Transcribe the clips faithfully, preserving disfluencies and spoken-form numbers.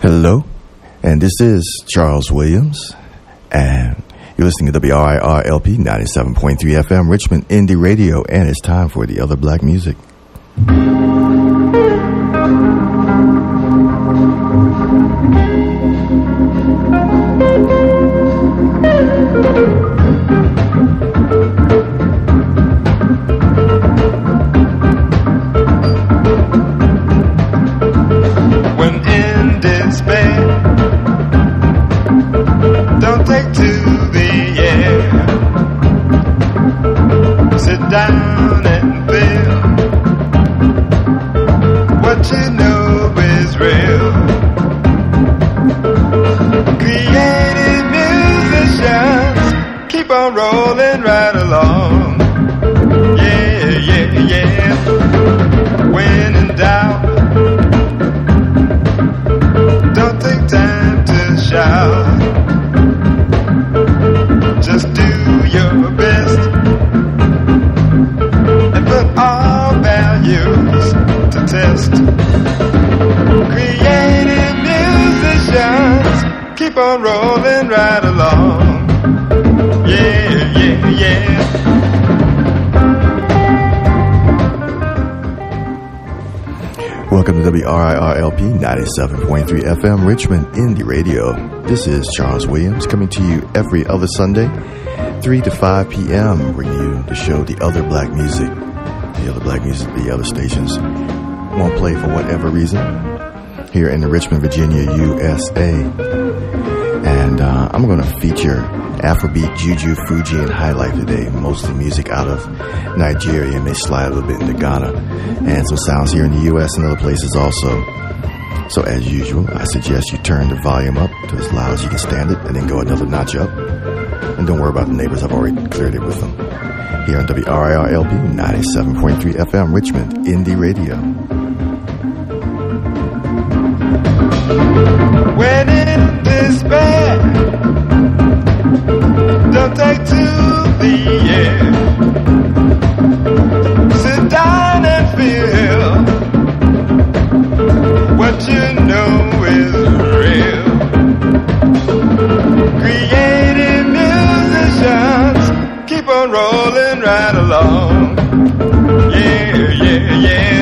Hello, and this is Charles Williams, and you're listening to W R I R L P ninety-seven point three F M, Richmond Indie Radio, and it's time for the other black music. Welcome to W R I R L P ninety-seven point three F M, Richmond Indie Radio. This is Charles Williams coming to you every other Sunday, three to five p.m., bringing you the show The Other Black Music. The other black music, the other stations won't play for whatever reason here in the Richmond, Virginia, U S A. And uh, I'm going to feature Afrobeat, Juju, Fuji, and Highlife today. Mostly music out of Nigeria, may slide a little bit into Ghana, and some sounds here in the U S and other places also. So as usual, I suggest you turn the volume up to as loud as you can stand it, and then go another notch up. And don't worry about the neighbors, I've already cleared it with them. Here on W R I R L P ninety-seven point three F M, Richmond Indie Radio. When in despair, don't take to the air. Sit down and feel what you know is real. Creative musicians keep on rolling right along. Yeah, yeah, yeah.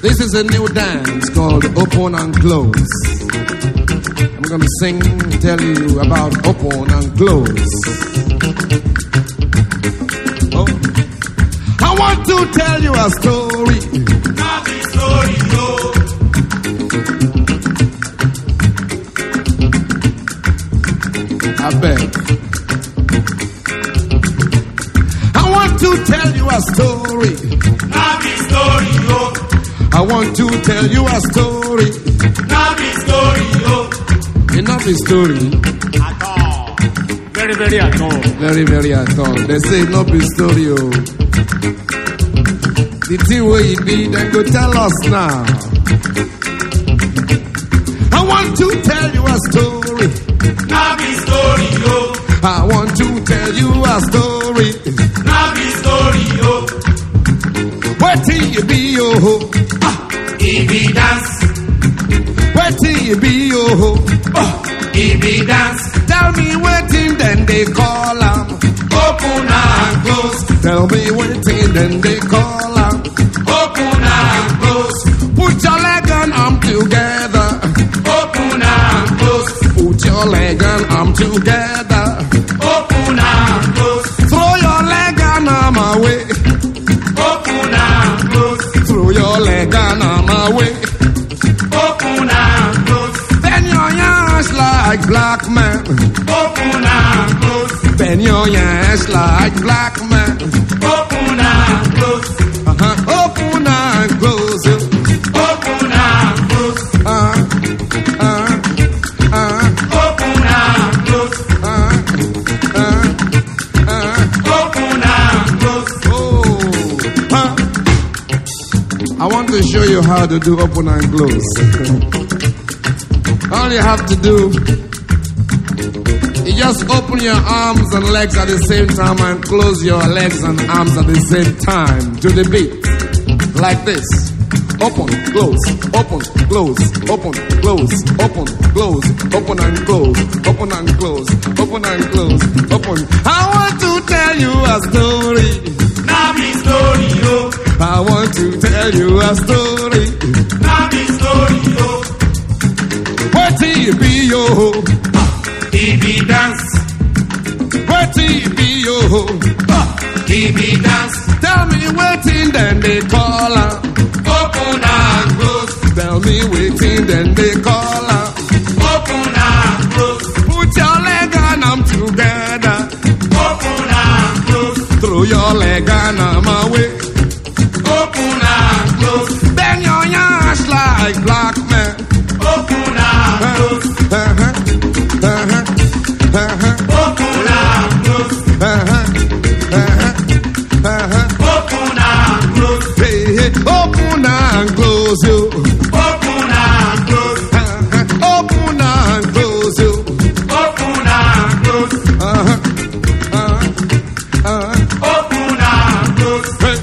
This is a new dance called Open and Close. I'm gonna sing, tell you about Open and Close. Oh. I want to tell you a story. Happy story, oh. I beg. I want to tell you a story. Happy story, oh. I want to tell you a story. Happy story, oh. Enough is story. At all. Very, very at all. Very, very at all. They say enough is story, oh. The thing where you be, then go tell us now. I want to tell you a story. Happy story, oh. I want to tell you a story. Happy story, oh. Where till you be, oh? He be dance. Where till you be, oh? He be dance. Tell me waiting, then they call am. Open and close. Tell me waiting, then they call am. Open and close. Put your leg and arm together. Open and close. Put your leg and arm together. Open and close. Throw your leg and arm away. Open and close. Throw your leg and arm away. Open and close. Bend your hands like black man. Open and close. Bend your hands like black man. Open and close. Uh-huh. Open and close. Open and close. Uh, uh, uh, Open and close. uh, uh, uh. Open and close. Oh, huh. I want to show you how to do open and close. All you have to do is just open your arms and legs at the same time and close your legs and arms at the same time to the beat. Like this. Open, close, open, close, open, close, open, close, open and close, open and close, open and close, open. I want to tell you a story. Happy story, oh. I want to tell you a story. Happy story, oh. Where till you be, yo? He be dance. Where till you be, yo? He be dance. Tell me waiting, then they call her. Open and close. Tell me waiting, then they call her. Open and close. Put your leg and arm together. Open and close. Throw your leg and arm away. Open and close. Bend your hands like black man. Open and close. Uh-huh, uh-huh, uh-huh, Open and close. uh-huh, uh-huh, uh-huh. Open and close. Hey, hey, open and close you. Open and close. Uh-huh, open and close you. Open and close. Uh-huh, uh-huh, uh-huh. Open and close. Hey.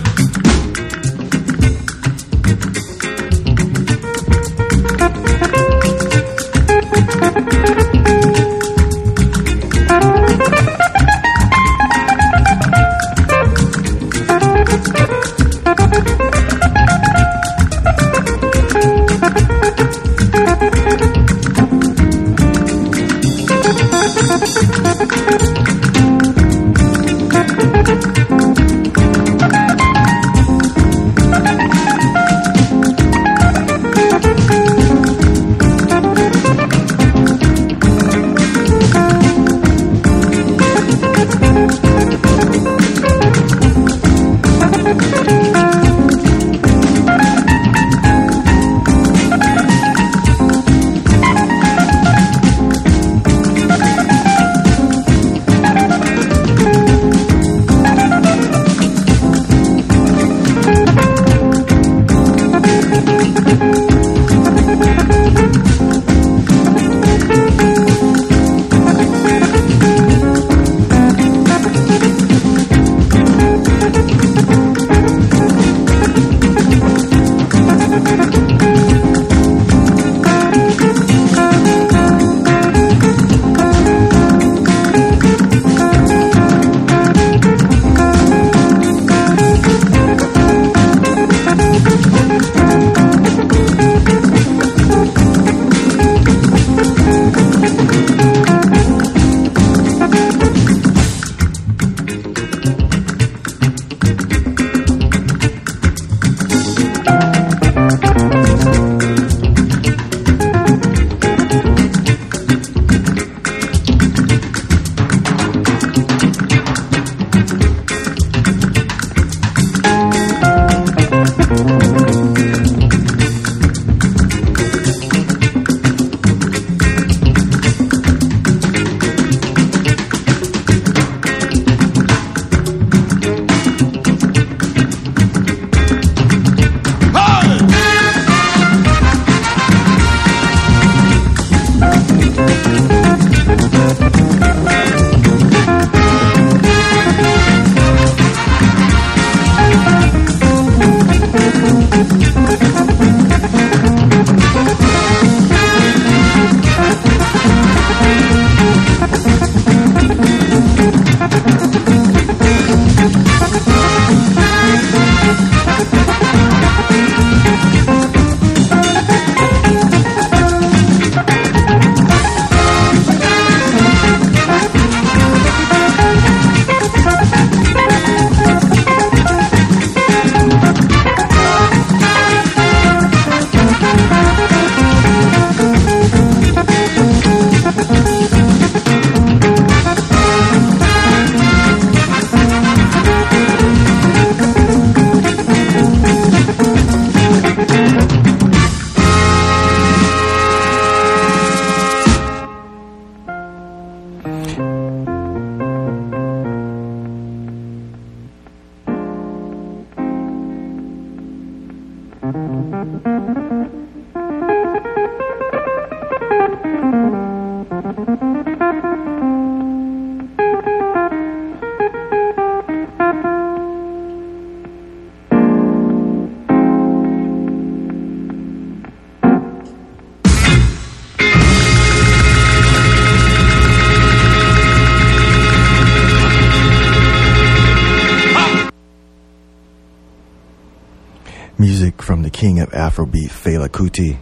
Music from the king of Afrobeat, Fela Kuti,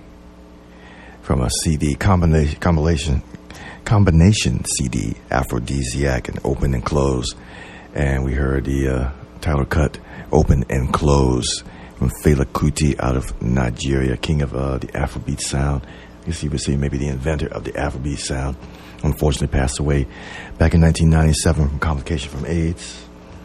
from a C D combination, combination, combination C D, Aphrodisiac and Open and Close. And we heard the uh, title cut, Open and Close, from Fela Kuti out of Nigeria, king of uh, the Afrobeat sound. I guess you would say maybe the inventor of the Afrobeat sound. Unfortunately passed away back in nineteen ninety-seven from complication from AIDS.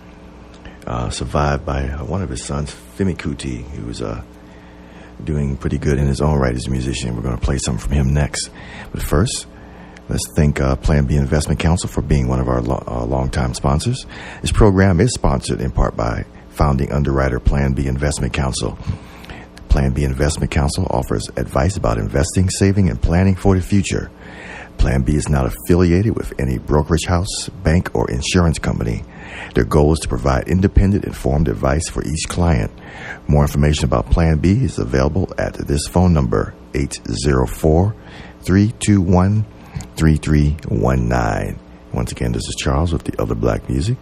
Uh, survived by uh, one of his sons, Femi Kuti, who was uh, doing pretty good in his own right as a musician. We're going to play something from him next. But first, let's thank uh, Plan B Investment Council for being one of our lo- uh, longtime sponsors. This program is sponsored in part by founding underwriter Plan B Investment Council. Plan B Investment Council offers advice about investing, saving, and planning for the future. Plan B is not affiliated with any brokerage house, bank, or insurance company. Their goal is to provide independent, informed advice for each client. More information about Plan B is available at this phone number, eight zero four, three two one, three three one nine. Once again, this is Charles with the Other Black Music.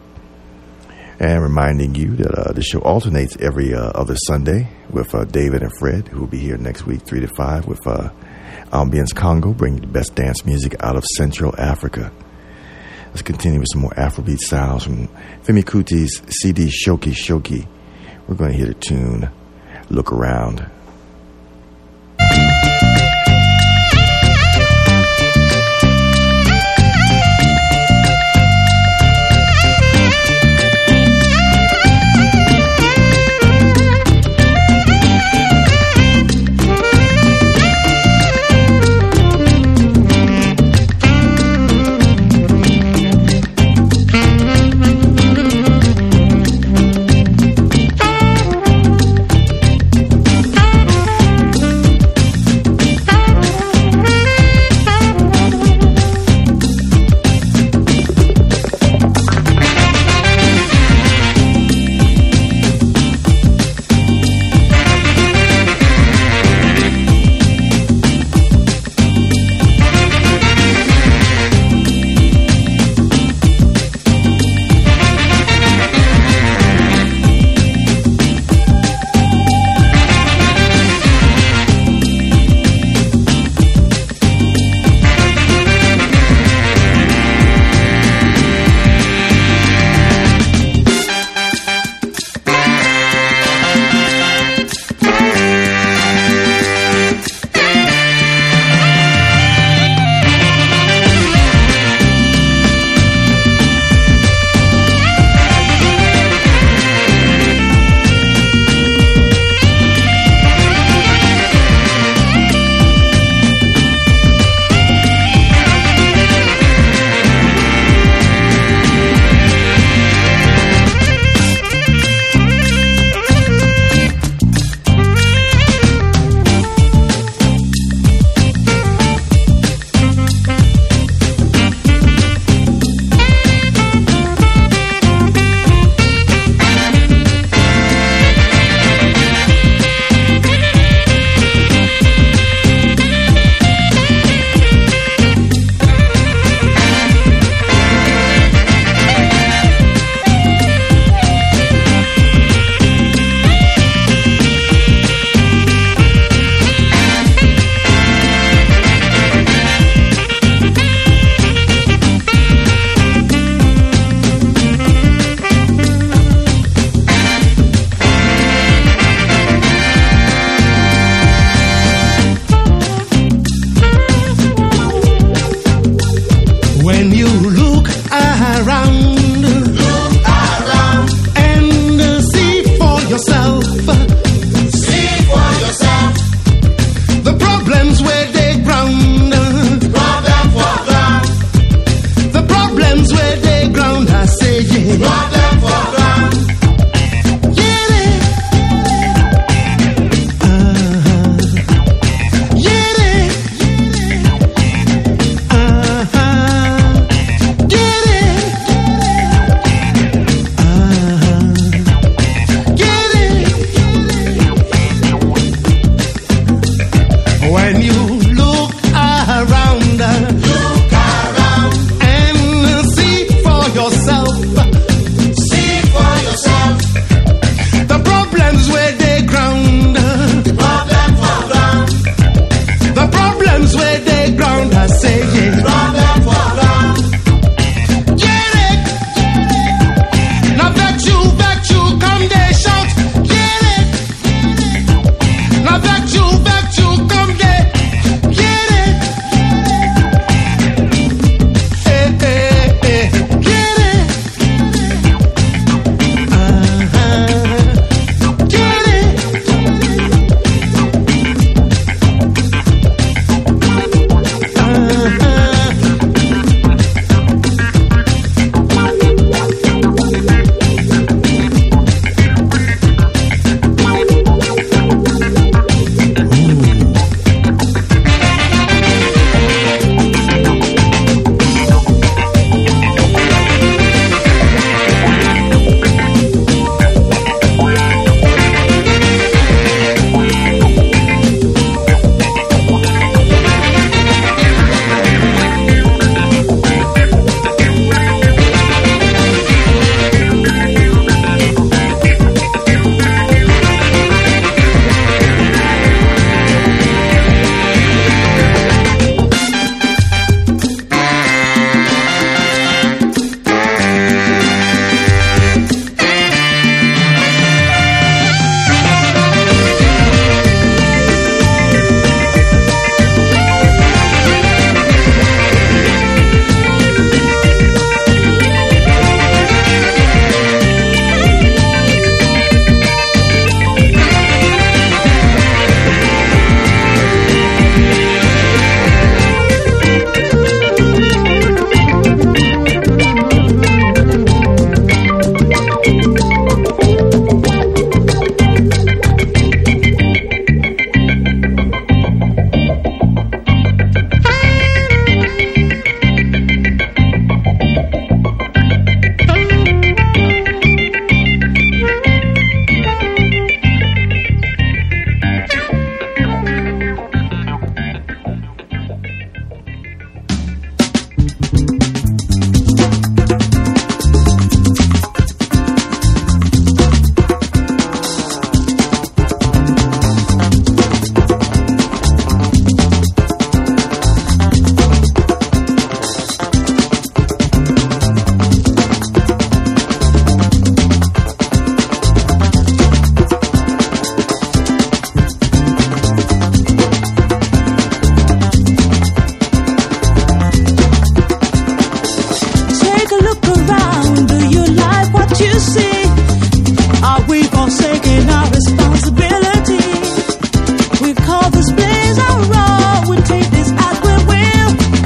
And reminding you that uh, this show alternates every uh, other Sunday with uh, David and Fred, who will be here next week, three to five, with uh, Ambience Congo, bringing the best dance music out of Central Africa. Let's continue with some more Afrobeat sounds from Femi Kuti's C D Shoki Shoki. We're going to hear the tune Look Around. Thank you.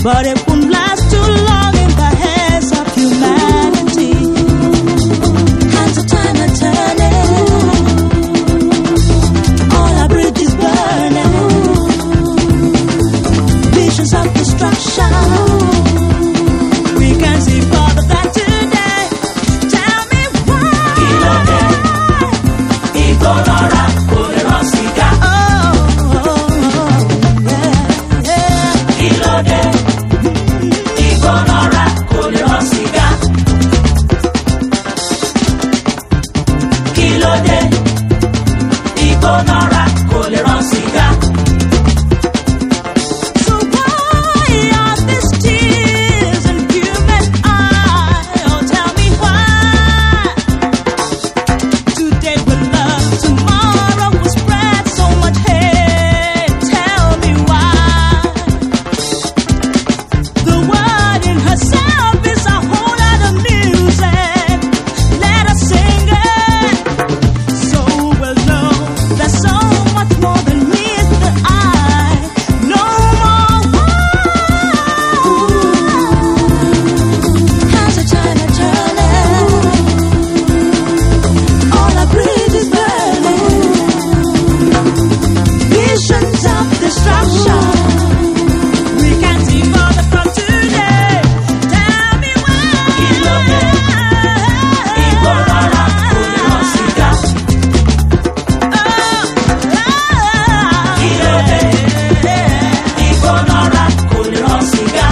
but it won't last too long in the hands of humanity. Hands of time are turning, all our bridges burning, visions of destruction. We can see part of that today. Tell me why. Kilode, ignorara, poderosika. Oh, oh, yeah, yeah. Kilode, ignorara, poderosika. Kilode, ignorara, poderosika. So why are these tears in human eye? Oh, tell me why. Today we love, tomorrow we spread so much hate. Tell me why. The word in herself is a whole lot of music. Let us sing it, so we'll know there's so much more than meets the eye. No more why. Hands are time are turning, all our bridges burning, visions of destruction. We can't see farther from today. Tell me why. Kilode, ignorara, poderosika. Oh, Kilode, ignorara, poderosika.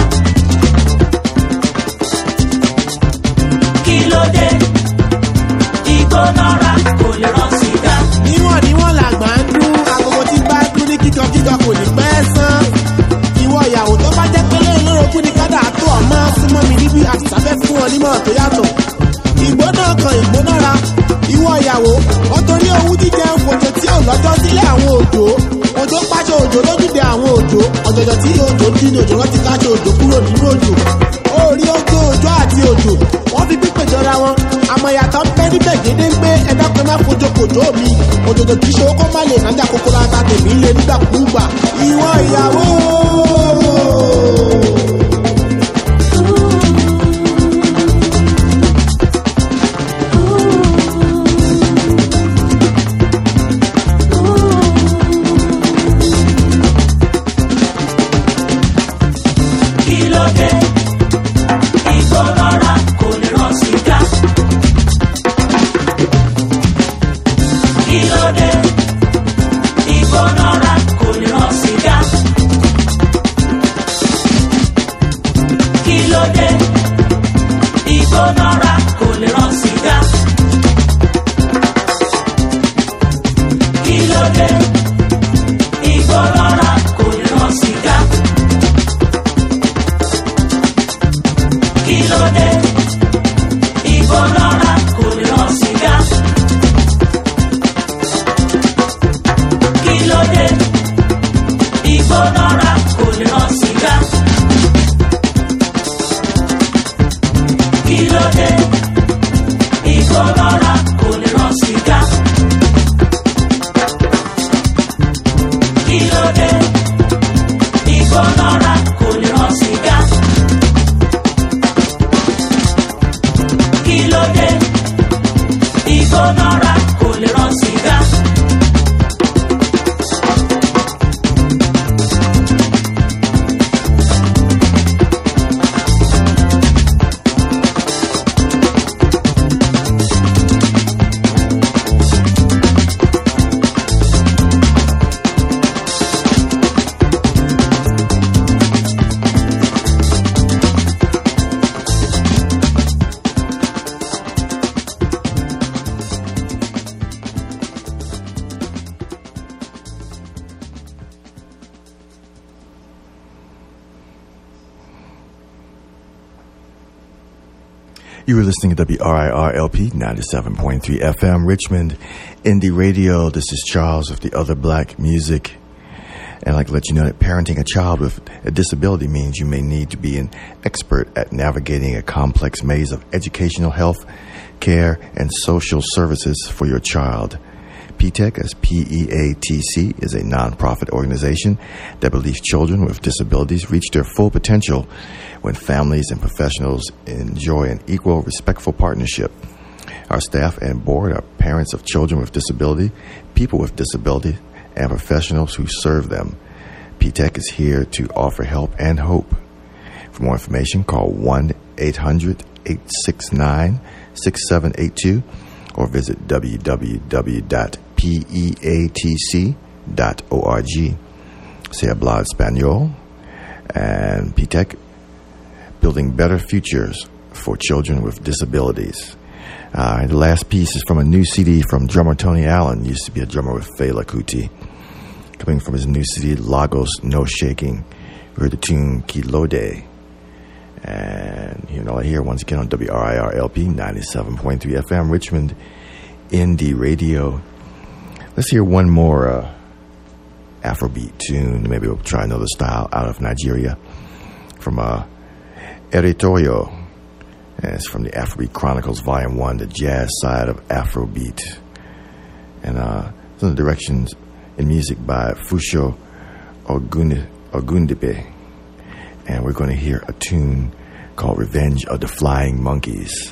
Kilode, ignorara, poderosika. níwọ̀n níwọ̀n làgbà ń dún agogo tí bá dún ní kíkankíkan kò ní pẹ́ sán. ìwọ ìyàwó tó bá jẹ́ pé lẹ́yìn lórogún ní kádà tó ọmọ súnmọ́ mi níbi àtìsáfẹ́ fún ọ nímọ̀ tó yàtọ̀. ìgbóná kan ìgbónára ìwọ ìyàwó wọ́n torí owú jíjẹ òjò tí ò lọ́jọ́ sílẹ̀ àwọn òjò òjò pàṣẹ òjò lójúde àwọn òjò ọ̀jọ̀jọ̀ tí òjò dín ní òjò rántí káṣẹ òjò kúrò nínú òjò. orí ojú òjò àti òjò wọ́n fi pípé jọra wọn àmọ́ ìyàtọ̀ ń pẹ́ níbẹ̀ gédé ń pé ẹ̀dá pé má fojú kòtó mi òjòjò kì í ṣe ó kó má lè nájà kókó láta tèmi lé nígbàkúgbà ìwọ ìyàwó. Kilode, ignorara, poderosika. Kilode, ignorara, poderosika. Kilode, ignorara, poderosika. Kilode, ignorara, poderosika. Kilode, ignorara, poderosika. Kilode, ignorara, poderosika. Kilode, ignorara, poderosika. Kilode, ignorara, poderosika. Kilode, ignorara, poderosika. You were listening to W R I R L P ninety-seven point three F M Richmond Indie Radio. This is Charles with the Other Black Music. And I'd like to let you know that parenting a child with a disability means you may need to be an expert at navigating a complex maze of educational, health, care, and social services for your child. P T E C, as P E A T C, is a nonprofit organization that believes children with disabilities reach their full potential when families and professionals enjoy an equal, respectful partnership. Our staff and board are parents of children with disability, people with disability, and professionals who serve them. P T E C is here to offer help and hope. For more information, call one eight hundred eight six nine six seven eight two or visit w w w dot peatc dot org. Se habla español, and P T E C, building better futures for children with disabilities. Uh, the last piece is from a new C D from drummer Tony Allen. Used to be a drummer with Fela Kuti. Coming from his new C D, Lagos No Shaking. We heard the tune Kilode. And you know, here once again on W R I R L P ninety-seven point three F M, Richmond Indie Radio. Let's hear one more uh, Afrobeat tune. Maybe we'll try another style out of Nigeria from uh, Eritoyo. And it's from the Afrobeat Chronicles, Volume one, the jazz side of Afrobeat. And uh, some of the directions in music by Fusho Ogun- Ogundibe. And we're going to hear a tune called Revenge of the Flying Monkeys.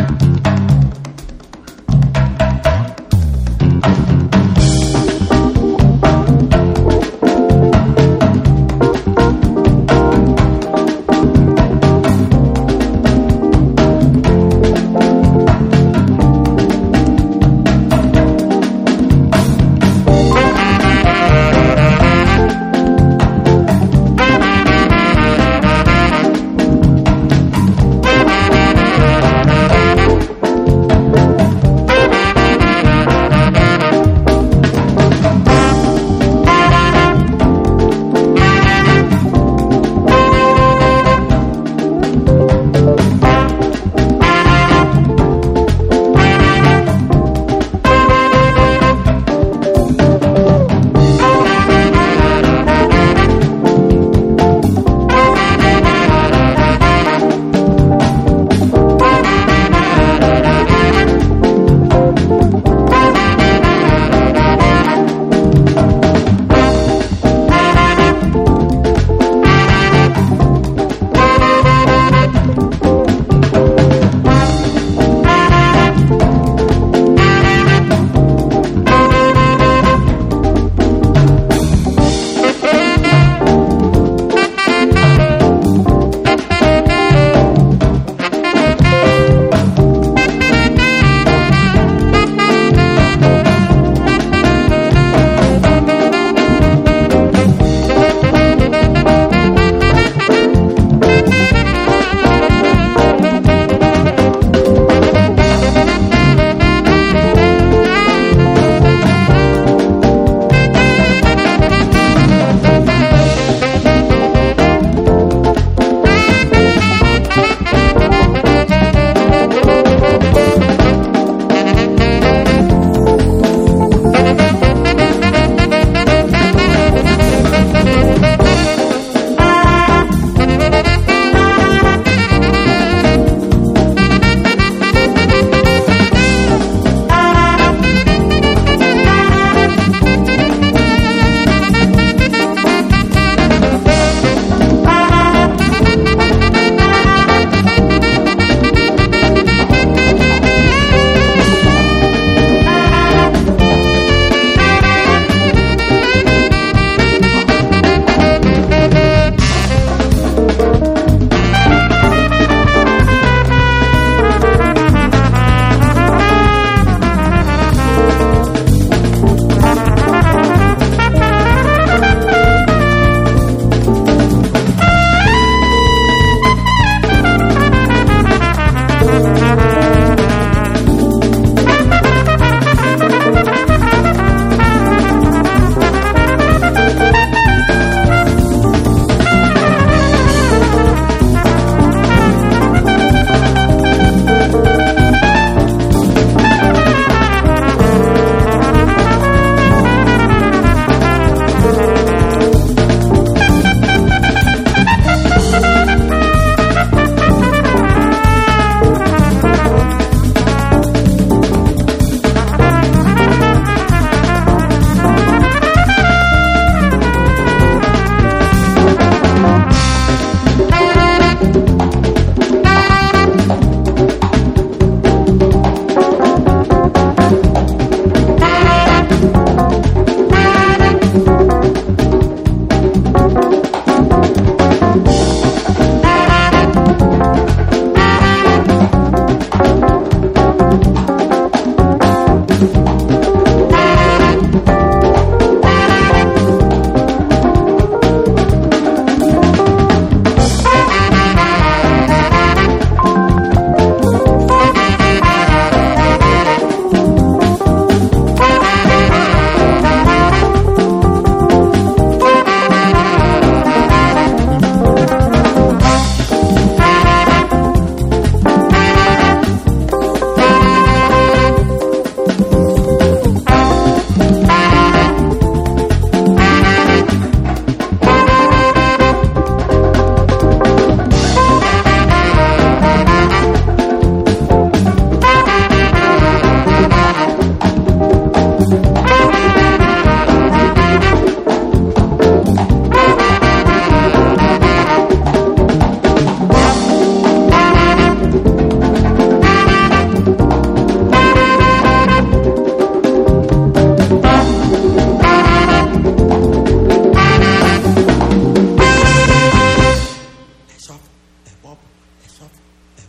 Thank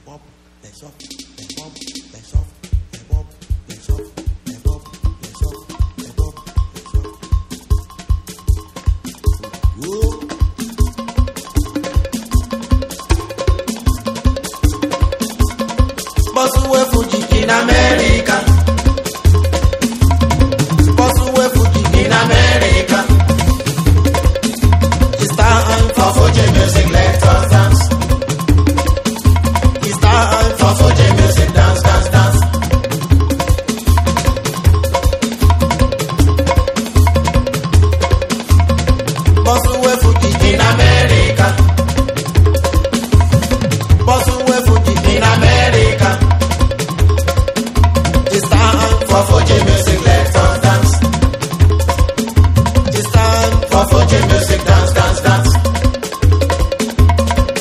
pop, let's up, let's pop, let's up, let's pop, let's up, let's pop, let's up, let's pop, let's up. Whoa. Bosuwe Fuji in America. Bosuwe Fuji in America. It's time for Fuji music, let us dance. It's time for Fuji music, dance, dance, dance. Bosuwe Fuji in America. Bosuwe Fuji in America. It's time for Fuji music, let us dance. It's time for Fuji music, dance, dance, dance.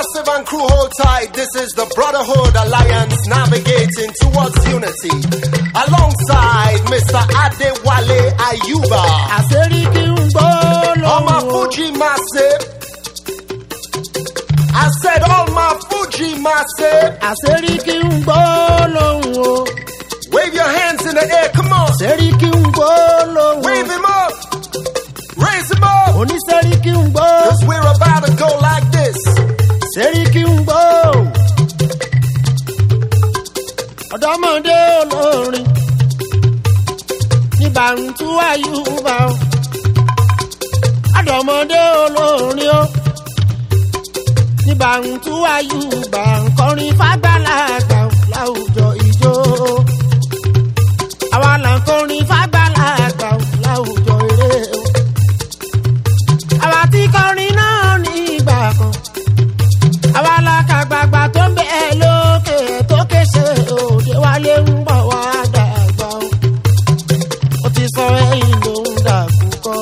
Massive and crew hold tight. This is the Brotherhood Alliance navigating towards unity. Alongside Mister Adewale Ayuba. Àṣeríkì ń gbọ́ lóhùn All my o. Fuji Massive. I said all my Fuji Massive. Àṣeríkì ń gbọ́ lóhùn o. Wave your hands in the air, come on. Àṣeríkì ń gbọ́ lóhùn o. Wave him up. Raise him up. Oníṣẹ́ríkì ń gbọ́. Cause we're about to go like this. Ṣèríkì ń gbọ́. Ọ̀dọ́mọdé olórin ní Bàǹtú Àyùbá o. Ọ̀dọ́mọdé olórin o ní Bàǹtú Àyùbá nkọrin fàgbàlagbà láwùjọ ìjó. Àwa là ń kọrin fàgbàlagbà láwùjọ eré o. Àwa tí kọrin náà ní ìgbà kan. Àwa la kàgbàgbà tó ń bẹ lókè tó kéṣe òde wálé ń bọ̀ wá dàgbà o. Ó ti sọ ẹ̀yìn ló ń dàkú kọ́.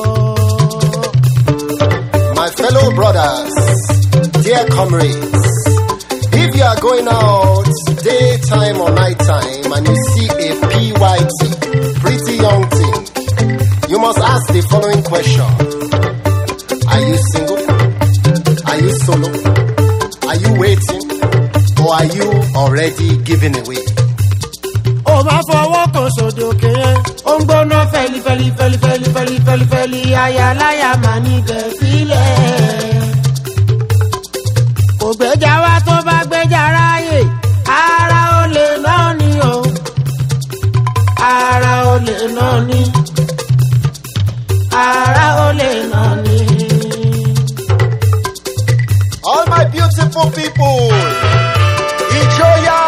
My fellow brothers, dear comrades, if you are going out daytime or nighttime and you see a P Y T, pretty young thing, you must ask the following question. Are you single? Are you solo? Are you waiting? Or are you already giving away? Ó máa fọwọ́ kan sòdòkè yẹn. Ó ń gbóná fẹ́lí fẹ́lí fẹ́lí fẹ́lí fẹ́lí fẹ́lí fẹ́lí ayaláya máa ní gẹ̀ẹ́fílẹ̀. Kò gbéjà wá tó bá gbéjà ráyè. Ara olè náà ni o. Ara olè náà ni. Ara olè náà ni. All my beautiful people, Ijoya,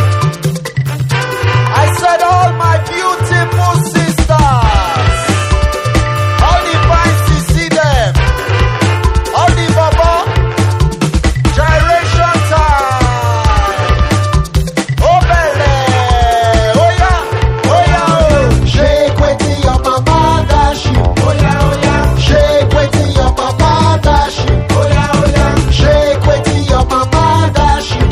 I said all my beautiful sisters, all the vibes you see them, all the baba, gyration time, oh bele, oh yeah, oh yeah, oh, shake wetin your papa dash you, oh yeah, oh yeah, shake wetin your papa dash you, oh yeah, oh yeah. Shake wetin your papa dash you.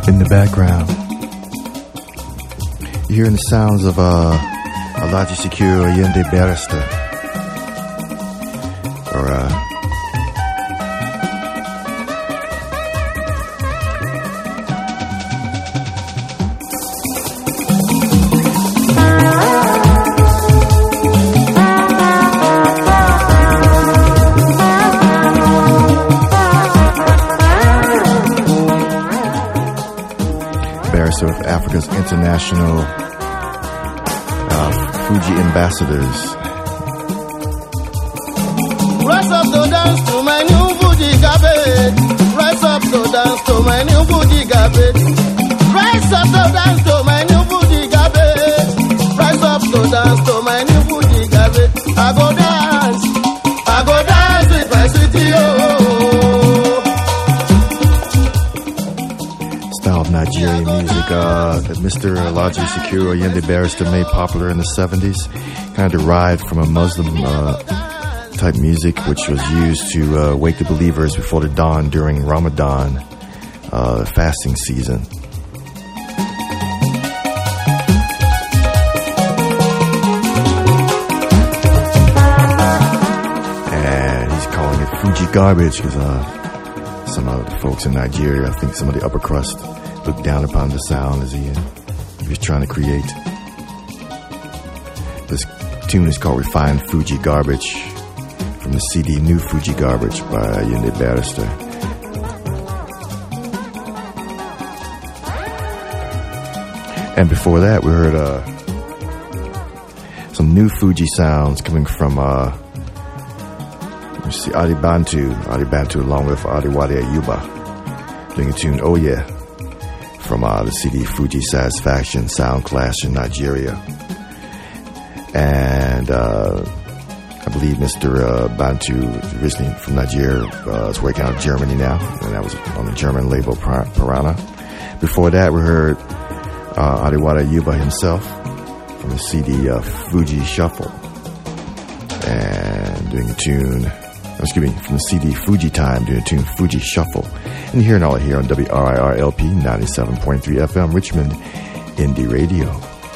In the background, you're hearing the sounds of uh, Alhaji Secure Yende Barrister, or uh, Barrister of Africa's international uh, Fuji ambassadors. Rise up to dance to my new Fuji garbage. Rise up to dance to my new Fuji garbage. Rise up to dance to my new Fuji garbage. Rise up to dance to my new Fuji garbage. I go dance, I go dance with my sweetie oh. Style of Nigerian music uh, that Mister Alhaji Secure Yende Barrister made popular in the seventies, kind of derived from a Muslim uh, type music which was used to uh, wake the believers before the dawn during Ramadan uh, fasting season. And he's calling it Fuji garbage because uh, some of the folks in Nigeria, I think some of the upper crust, looked down upon the sound as he, uh, he was trying to create. This tune is called Refined Fuji Garbage from the C D New Fuji Garbage by Yende Barrister. And before that, we heard uh, some new Fuji sounds coming from uh, let's see, Adi Bantu, Adi Bantu along with Adi Wadi Ayuba, doing a tune, Oh Yeah, from uh, the C D Fuji Satisfaction Sound Clash in Nigeria. And uh, I believe Mister Uh, Bantu, originally from Nigeria, uh, is working out of Germany now, and that was on the German label Piranha. Before that, we heard uh, Adiwada Yuba himself from the C D uh, Fuji Shuffle, and doing a tune, excuse me, from the C D Fuji Time, doing a tune Fuji Shuffle. And you're hearing all here on W R I R L P ninety-seven point three F M Richmond Indie Radio.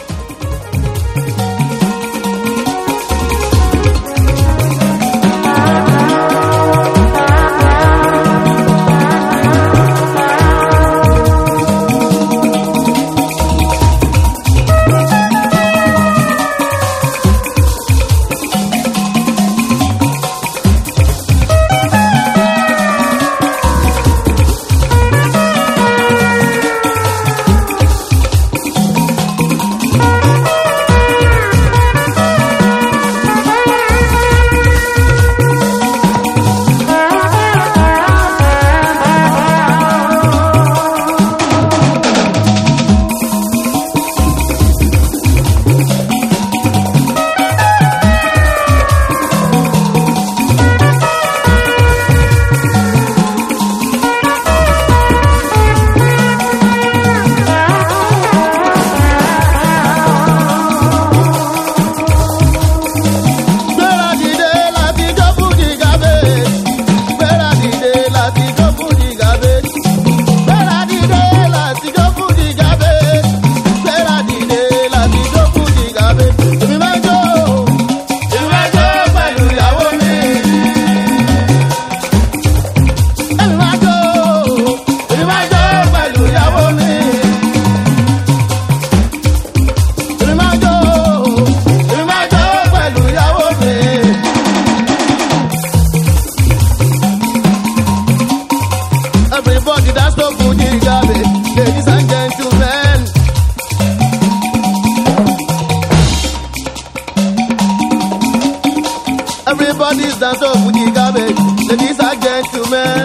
Everybody's dance up with the garbage, ladies and gentlemen.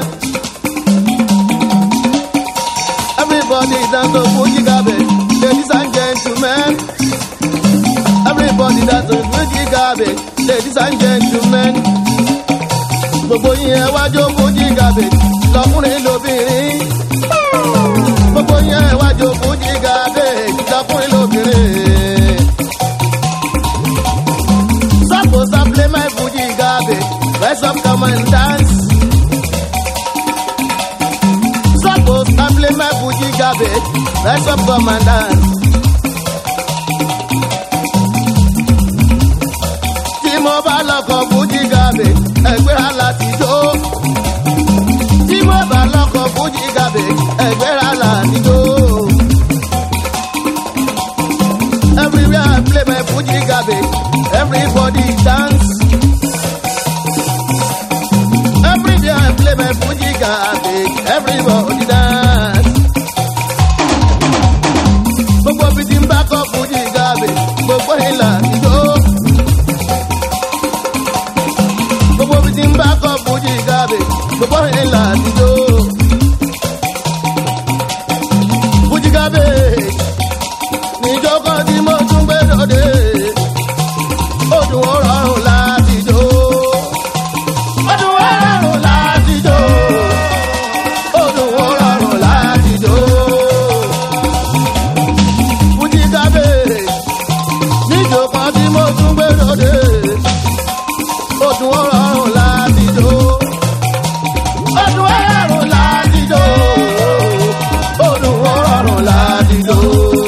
Everybody's dance up with the garbage, ladies and gentlemen. Everybody dance up with the garbage, ladies and gentlemen. Gbogbo yẹn wá jó fújì garbage, lọ́kùnrin lóbìnrin. Gbogbo yẹn wá jó fújì garbage, lọ́kùnrin lóbìnrin. Suppose I play my Fuji garbage, rise up, come and dance. Suppose I play my Fuji garbage, rise up, come and dance. Tí mo bá lọ́kọ̀ Fuji garbage, ẹgbẹ́ra láti jó. Tí mo bá lọ́kọ̀ Fuji garbage, ẹgbẹ́ra láti jó. Everywhere I play my Fuji garbage, everybody dance. Everywhere I play my Fuji garbage, everybody dance. Gbogbo bí ti ń bá kọ́ Fuji garbage, gbogbo ìlà ìjó. Gbogbo bí ti ń bá kọ́ Fuji garbage, gbogbo ìlà ìjó. Fuji garbage níjọ́kọ́ tí mo tún gbé lóde, ó dùn ó rọrùn láti jó. Ó dùn ó rọrùn láti jó. Ó dùn ó rọrùn láti jó. Fuji garbage níjọ́kọ́ tí mo tún gbé lóde, ó dùn ó rọrùn láti jó. Ó dùn ó rọrùn láti jó. Ó dùn ó rọrùn láti jó.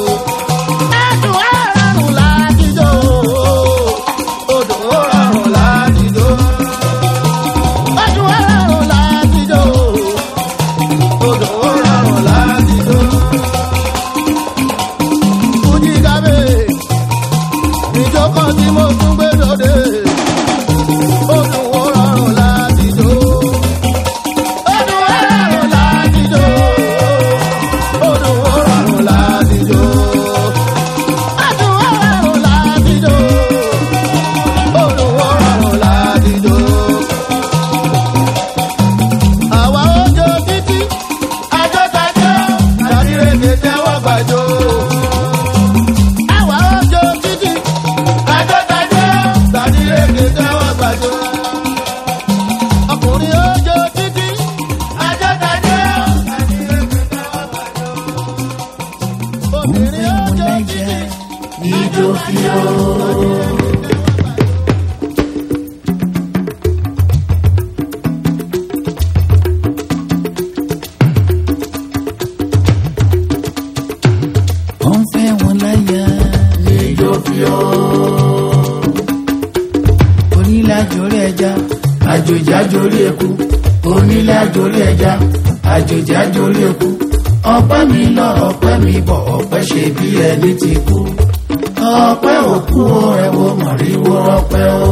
Ọpẹ́ mi lọ, ọpẹ́ mi bọ̀, ọpẹ́ ṣe bí ẹni ti kú. Ọpẹ́ òkú o, ẹ wo mọ̀ríwó ọpẹ́ o.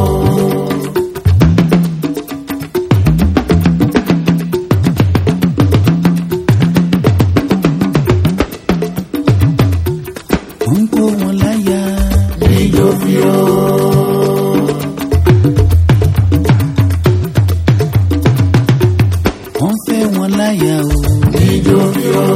Ń kó wọn láyà níjó fi o. Wọ́n fẹ́ wọn láyà o níjó fi o.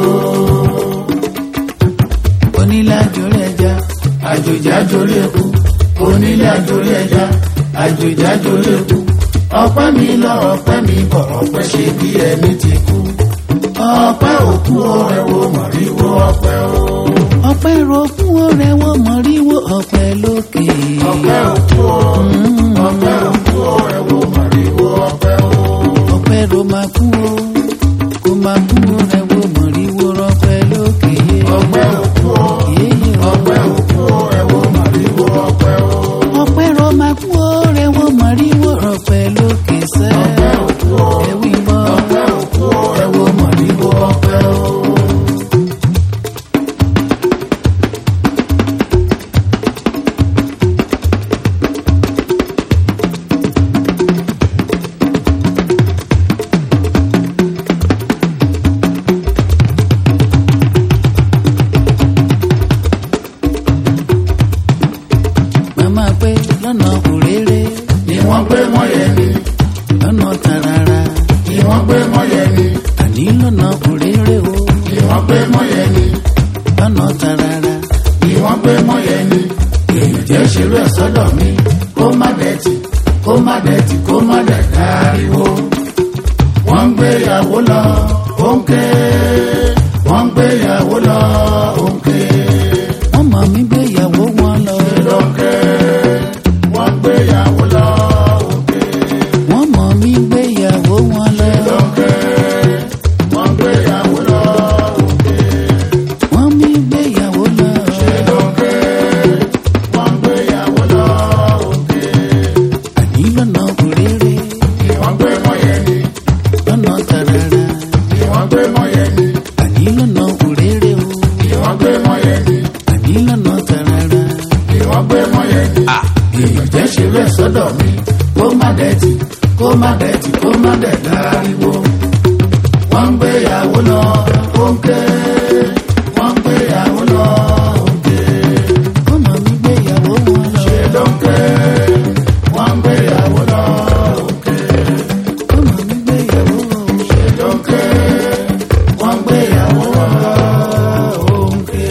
Onílé àjòrí ẹja, àjòjì àjòrí eku. Onílé àjòrí ẹja, àjòjì àjòrí eku. Ọpẹ́ mi lọ, ọpẹ́ mi bọ̀, ọpẹ́ ṣe bí ẹni ti kú. Ọpẹ́ òkú o, ẹ wo mọ̀ríwó ọpẹ́ o. Ọpẹ́ ròkú o, ẹ wo mọ̀ríwó ọpẹ́ lókè. Ọpẹ́ òkú o, ọpẹ́ òkú o, ẹ wo mọ̀ríwó ọpẹ́ o. Ọpẹ́ ro máa kú o, kó máa kú o, ẹ wo mọ̀ríwó ọpẹ́ lókè. Ọpẹ́ òkú o, ọpẹ́ òkú o, ẹ wo mọ̀ríwó ọpẹ́ o. Ọpẹ́ ro máa kú o, ẹ wo mọ̀ríwó ọpẹ́ lókè sẹ́. Ọpẹ́ òkú o, ẹ wí bọ́. Ọpẹ́ òkú o, ẹ wo mọ̀ríwó ọpẹ́ o. gbéyàwó lọ òǹkè wọ́n gbéyàwó lọ òǹkè ọmọ mi gbéyàwó wọn lọ. ṣe ló ń ké wọ́n gbéyàwó lọ òǹkè ọmọ mi gbéyàwó wọn lọ. ṣe ló ń ké wọ́n gbéyàwó lọ òǹkè.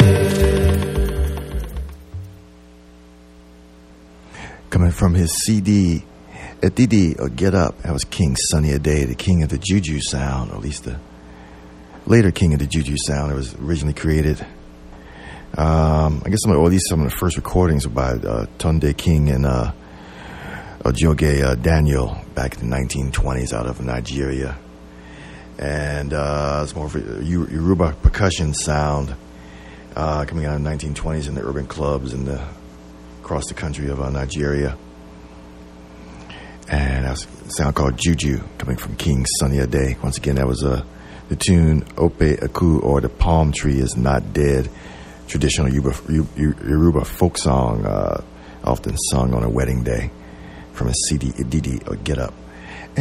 Coming from his C D, Edidi or Get Up, that was King Sunny Ade, the king of the Juju sound, or at least the later king of the Juju sound. It was originally created. Um, I guess some of, or at least some of the first recordings were by uh, Tunde King and uh, Ojoge uh, Daniel back in the nineteen twenties out of Nigeria. And uh, it's more of a Yoruba percussion sound uh, coming out in the nineteen twenties in the urban clubs in the across the country of uh, Nigeria. And that was a sound called Juju, coming from King Sunny Ade. Once again, that was uh, the tune Ope Aku, or The Palm Tree Is Not Dead, traditional Yoruba, Yoruba folk song, uh, often sung on a wedding day, from a C D, Edidi or Get Up.